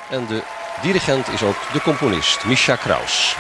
En de dirigent is ook de componist, Mischa Kraus.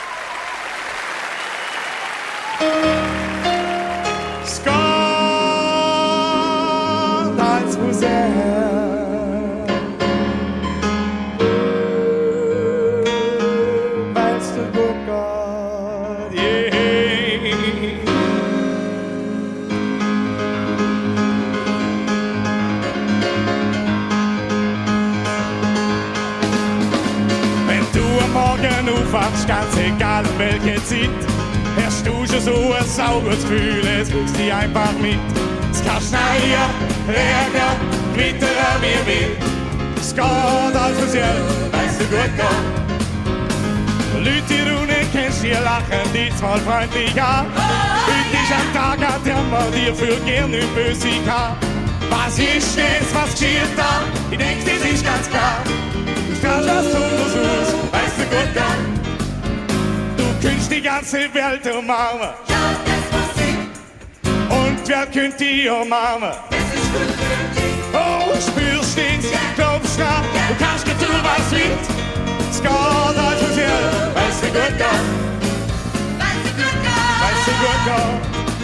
Ganz egal welche Zeit, hast du schon so ein saures Gefühl, es kriegst dich einfach mit. Es kann schneien, regnen, gewittern wie wild. Es geht alles aus Jell, weißt du gut geht. Leute, die du nicht kennst, die lachen dich mal freundlich an. Heute ist ein Tag, an dem man dir für gern nicht böse kann. Was ist das, was geschieht da? Ich denk, das ist ganz klar. Du kannst das tun, was du tust, weißt du gut geht. Könnt die ganze Welt umarmen. Ja, das muss ich. Und wer könnt die umarmen? Das ist gut für dich. Oh, spürst du's, glaubst du, du kannst nicht tun, was willst. Es geht alles aus dir, weißt du gut geht. Weißt du gut geht. Weißt du gut geht.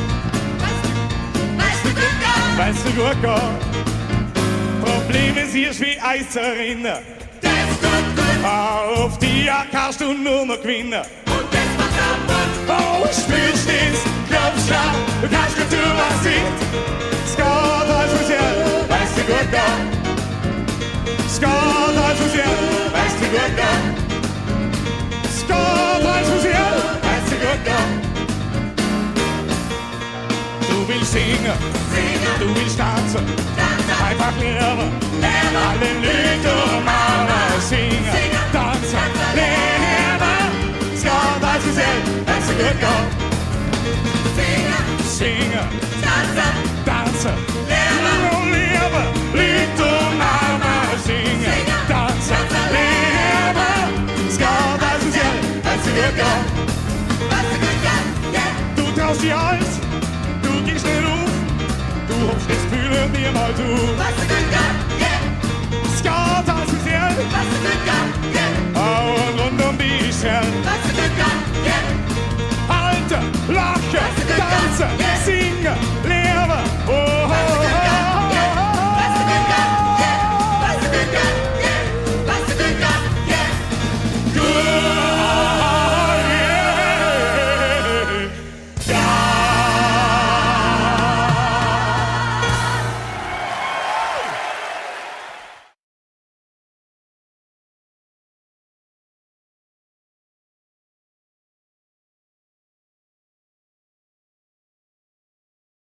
Weißt du gut geht. Weißt du gut geht. Probleme siehst wie Eiserinnen. Das ist gut, gut. Auf die kannst du nur noch gewinnen. Oh, spürst du's, glaubst du, du kannst nicht tun, was willst. Es geht alles aus dir, weißt du gut geht. Es geht alles aus dir, weißt du gut geht. Es geht alles aus dir, weißt du gut geht. Du willst singen, du willst tanzen, einfach leben, alle Leute umarmen, singen, tanzen, leben. Es geht alles aus dir, weißt du gut geht. Singen, dansen, leben, Leute umarmen, singen, tanzen, leben. Es geht alles aus dir, weißt du gut geht. Du traust dir alles, du gehst nicht auf, du hoffst das Gefühl niemals auf. Es geht alles aus dir, und rund um dich her.